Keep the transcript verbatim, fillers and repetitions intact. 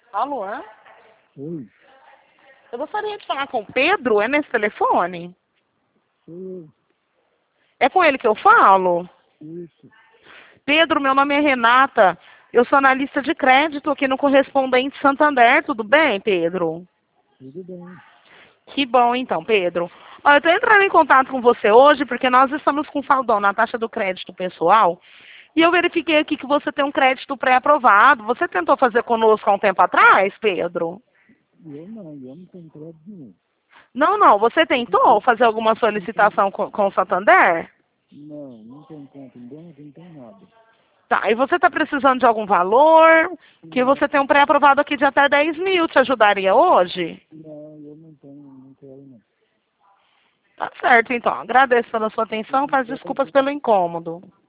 Alô? É? Oi, Eu gostaria de falar com o Pedro, é nesse telefone? sou eu. É com ele que eu falo? Isso, Pedro, meu nome é Renata. Eu sou analista de crédito aqui no Correspondente Santander. Tudo bem, Pedro? tudo bem. Que bom, então, Pedro. Olha, eu estou entrando em contato com você hoje porque nós estamos com saldão na taxa do crédito pessoal e eu verifiquei aqui que você tem um crédito pré-aprovado. Você tentou fazer conosco há um tempo atrás, Pedro? Eu não, eu não tenho crédito nenhum. Não, não. Você Eu tentou fazer alguma não tenho, solicitação com, com o Santander? não, não tenho conta em banco, não tenho nada. Tá, e você está precisando de algum valor? Que Não, você tem um pré-aprovado aqui de até dez mil. Te ajudaria hoje? não, eu não tenho, não quero não. Tá certo, então. Agradeço pela sua Eu atenção. não Peço quero, desculpas pelo incômodo.